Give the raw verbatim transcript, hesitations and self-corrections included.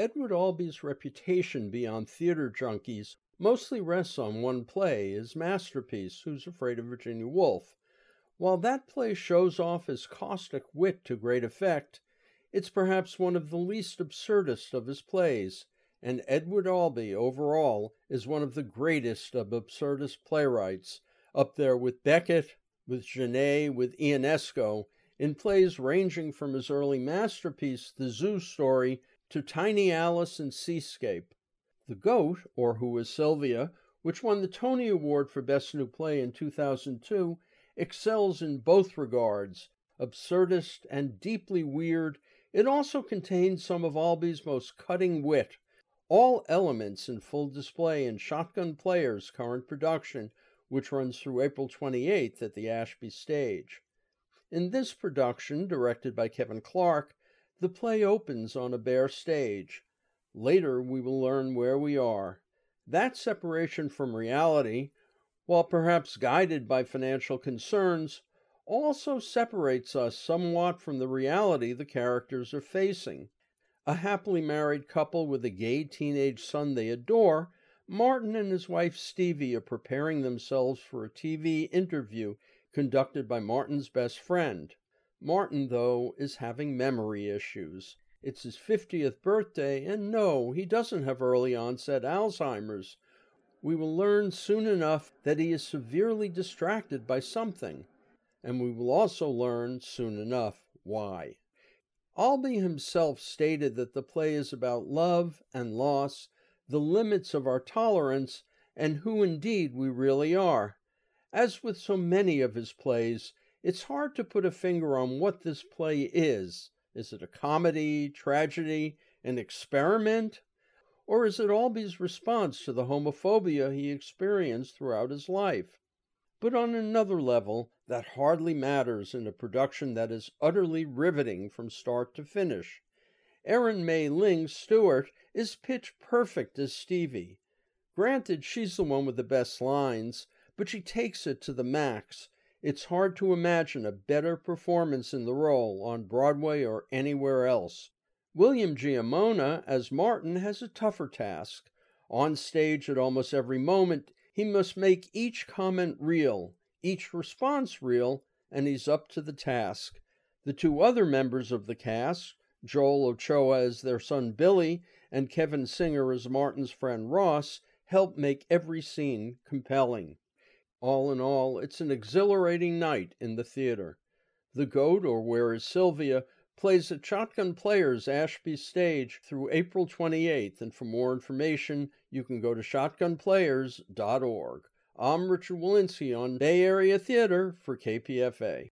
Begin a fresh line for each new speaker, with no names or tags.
Edward Albee's reputation beyond theater junkies mostly rests on one play, his masterpiece, Who's Afraid of Virginia Woolf. While that play shows off his caustic wit to great effect, it's perhaps one of the least absurdist of his plays, and Edward Albee, overall, is one of the greatest of absurdist playwrights, up there with Beckett, with Genet, with Ionesco, in plays ranging from his early masterpiece, The Zoo Story, to Tiny Alice and Seascape. The Goat, or Who is Sylvia, which won the Tony Award for Best New Play in two thousand two, excels in both regards. Absurdist and deeply weird, it also contains some of Albee's most cutting wit, all elements in full display in Shotgun Players' current production, which runs through April twenty-eighth at the Ashby Stage. In this production, directed by Kevin Clark, the play opens on a bare stage. Later we will learn where we are. That separation from reality, while perhaps guided by financial concerns, also separates us somewhat from the reality the characters are facing. A happily married couple with a gay teenage son they adore, Martin and his wife Stevie are preparing themselves for a T V interview conducted by Martin's best friend. Martin, though, is having memory issues. It's his fiftieth birthday, and no, he doesn't have early onset Alzheimer's. We will learn soon enough that he is severely distracted by something, and we will also learn soon enough why. Albee himself stated that the play is about love and loss, the limits of our tolerance, and who indeed we really are. As with so many of his plays, it's hard to put a finger on what this play is. Is it a comedy, tragedy, an experiment? Or is it Albee's response to the homophobia he experienced throughout his life? But on another level, that hardly matters in a production that is utterly riveting from start to finish. Erin May Ling Stewart is pitch perfect as Stevie. Granted, she's the one with the best lines, but she takes it to the max. It's hard to imagine a better performance in the role on Broadway or anywhere else. William Giammona as Martin has a tougher task. On stage at almost every moment, he must make each comment real, each response real, and he's up to the task. The two other members of the cast, Joel Ochoa as their son Billy and Kevin Singer as Martin's friend Ross, help make every scene compelling. All in all, it's an exhilarating night in the theater. The Goat, or Where is Sylvia, plays at Shotgun Players Ashby Stage through April twenty-eighth, and for more information, you can go to shotgun players dot org. I'm Richard Walensky on Bay Area Theater for K P F A.